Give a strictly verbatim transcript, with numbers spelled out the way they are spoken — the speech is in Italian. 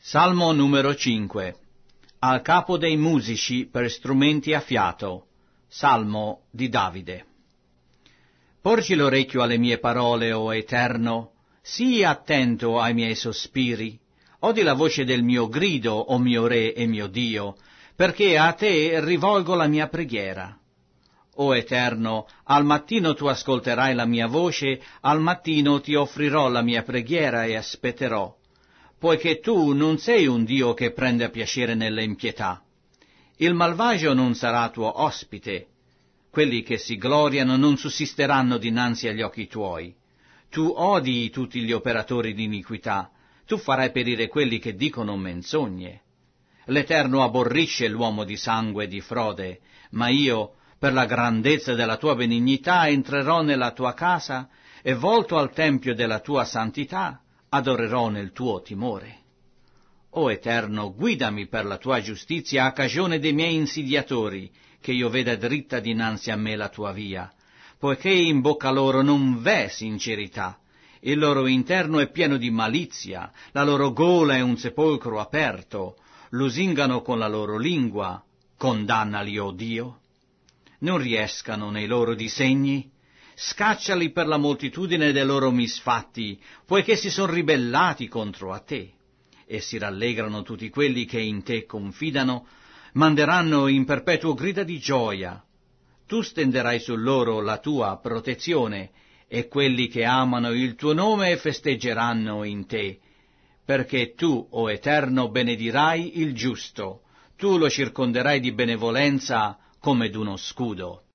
Salmo numero cinque. Al capo dei musici per strumenti a fiato. Salmo di Davide. Porgi l'orecchio alle mie parole, o Eterno, sii attento ai miei sospiri. Odi la voce del mio grido, o mio Re e mio Dio, perché a te rivolgo la mia preghiera. O Eterno, al mattino tu ascolterai la mia voce, al mattino ti offrirò la mia preghiera e aspetterò, poiché tu non sei un Dio che prende piacere nelle impietà. Il malvagio non sarà tuo ospite. Quelli che si gloriano non sussisteranno dinanzi agli occhi tuoi. Tu odi tutti gli operatori di iniquità, tu farai perire quelli che dicono menzogne. L'Eterno aborrisce l'uomo di sangue e di frode, ma io, per la grandezza della tua benignità, entrerò nella tua casa e, volto al tempio della tua santità, adorerò nel tuo timore. O Eterno, guidami per la tua giustizia a cagione dei miei insidiatori, che io veda dritta dinanzi a me la tua via, poiché in bocca loro non v'è sincerità, il loro interno è pieno di malizia, la loro gola è un sepolcro aperto, lusingano con la loro lingua, condannali, o Dio. Non riescano nei loro disegni, scacciali per la moltitudine dei loro misfatti, poiché si sono ribellati contro a te. E si rallegrano tutti quelli che in te confidano, manderanno in perpetuo grida di gioia. Tu stenderai su loro la tua protezione, e quelli che amano il tuo nome festeggeranno in te, perché tu, o Eterno, benedirai il giusto, tu lo circonderai di benevolenza come d'uno scudo.